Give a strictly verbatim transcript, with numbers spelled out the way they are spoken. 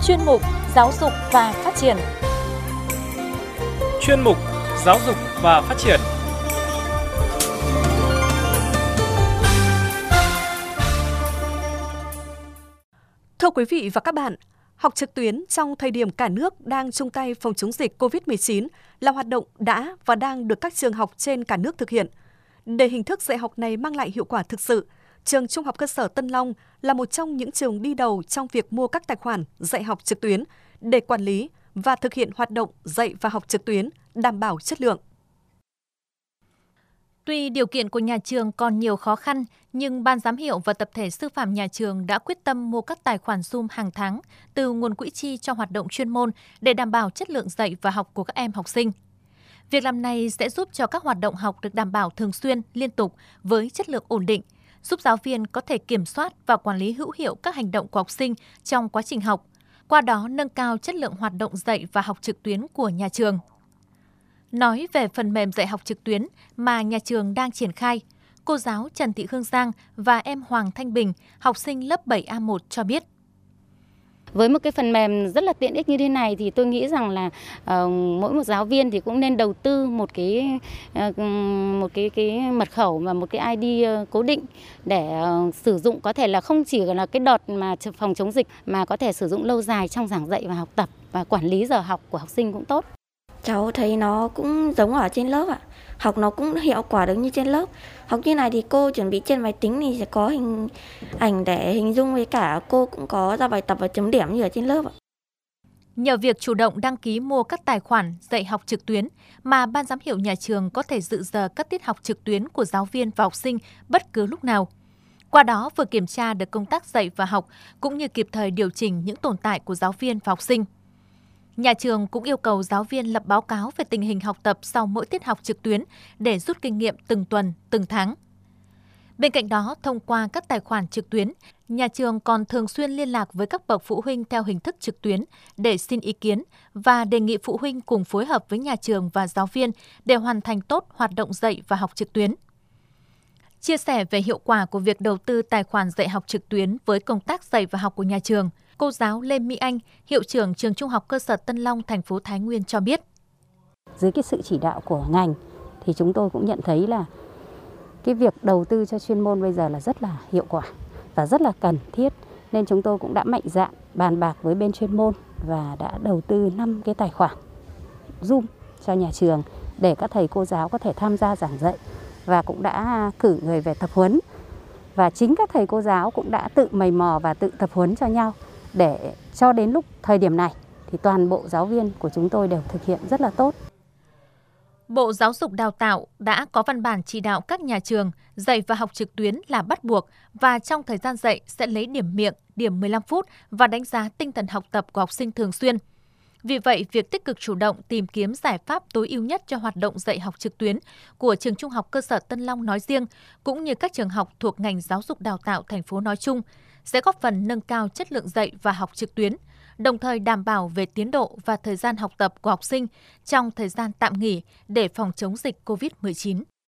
chuyên mục Giáo dục và Phát triển. Chuyên mục Giáo dục và Phát triển. Thưa quý vị và các bạn, học trực tuyến trong thời điểm cả nước đang chung tay phòng chống dịch cô vít mười chín là hoạt động đã và đang được các trường học trên cả nước thực hiện. Để hình thức dạy học này mang lại hiệu quả thực sự, trường Trung học cơ sở Tân Long là một trong những trường đi đầu trong việc mua các tài khoản dạy học trực tuyến để quản lý và thực hiện hoạt động dạy và học trực tuyến đảm bảo chất lượng. Tuy điều kiện của nhà trường còn nhiều khó khăn, nhưng Ban giám hiệu và tập thể sư phạm nhà trường đã quyết tâm mua các tài khoản Zoom hàng tháng từ nguồn quỹ chi cho hoạt động chuyên môn để đảm bảo chất lượng dạy và học của các em học sinh. Việc làm này sẽ giúp cho các hoạt động học được đảm bảo thường xuyên, liên tục với chất lượng ổn định, giúp giáo viên có thể kiểm soát và quản lý hữu hiệu các hành động của học sinh trong quá trình học, qua đó nâng cao chất lượng hoạt động dạy và học trực tuyến của nhà trường. Nói về phần mềm dạy học trực tuyến mà nhà trường đang triển khai, cô giáo Trần Thị Hương Giang và em Hoàng Thanh Bình, học sinh lớp bảy A một cho biết. Với một cái phần mềm rất là tiện ích như thế này thì tôi nghĩ rằng là uh, mỗi một giáo viên thì cũng nên đầu tư một cái uh, một cái cái mật khẩu và một cái i đê uh, cố định để uh, sử dụng, có thể là không chỉ là cái đợt mà phòng chống dịch mà có thể sử dụng lâu dài trong giảng dạy và học tập, và quản lý giờ học của học sinh cũng tốt. Cháu thấy nó cũng giống ở trên lớp ạ. Học nó cũng hiệu quả được như trên lớp. Học như này thì cô chuẩn bị trên máy tính thì sẽ có hình ảnh để hình dung, với cả cô cũng có ra bài tập và chấm điểm như ở trên lớp ạ. Nhờ việc chủ động đăng ký mua các tài khoản dạy học trực tuyến mà Ban giám hiệu nhà trường có thể dự giờ các tiết học trực tuyến của giáo viên và học sinh bất cứ lúc nào. Qua đó vừa kiểm tra được công tác dạy và học cũng như kịp thời điều chỉnh những tồn tại của giáo viên và học sinh. Nhà trường cũng yêu cầu giáo viên lập báo cáo về tình hình học tập sau mỗi tiết học trực tuyến để rút kinh nghiệm từng tuần, từng tháng. Bên cạnh đó, thông qua các tài khoản trực tuyến, nhà trường còn thường xuyên liên lạc với các bậc phụ huynh theo hình thức trực tuyến để xin ý kiến và đề nghị phụ huynh cùng phối hợp với nhà trường và giáo viên để hoàn thành tốt hoạt động dạy và học trực tuyến. Chia sẻ về hiệu quả của việc đầu tư tài khoản dạy học trực tuyến với công tác dạy và học của nhà trường, cô giáo Lê Mỹ Anh, hiệu trưởng trường Trung học cơ sở Tân Long, thành phố Thái Nguyên cho biết. Dưới cái sự chỉ đạo của ngành thì chúng tôi cũng nhận thấy là cái việc đầu tư cho chuyên môn bây giờ là rất là hiệu quả và rất là cần thiết, nên chúng tôi cũng đã mạnh dạn bàn bạc với bên chuyên môn và đã đầu tư năm cái tài khoản Zoom cho nhà trường để các thầy cô giáo có thể tham gia giảng dạy, và cũng đã cử người về tập huấn, và chính các thầy cô giáo cũng đã tự mày mò và tự tập huấn cho nhau để cho đến lúc thời điểm này thì toàn bộ giáo viên của chúng tôi đều thực hiện rất là tốt. Bộ Giáo dục Đào tạo đã có văn bản chỉ đạo các nhà trường dạy và học trực tuyến là bắt buộc, và trong thời gian dạy sẽ lấy điểm miệng, điểm mười lăm phút và đánh giá tinh thần học tập của học sinh thường xuyên. Vì vậy, việc tích cực chủ động tìm kiếm giải pháp tối ưu nhất cho hoạt động dạy học trực tuyến của trường Trung học cơ sở Tân Long nói riêng, cũng như các trường học thuộc ngành giáo dục đào tạo thành phố nói chung, sẽ góp phần nâng cao chất lượng dạy và học trực tuyến, đồng thời đảm bảo về tiến độ và thời gian học tập của học sinh trong thời gian tạm nghỉ để phòng chống dịch cô vít mười chín.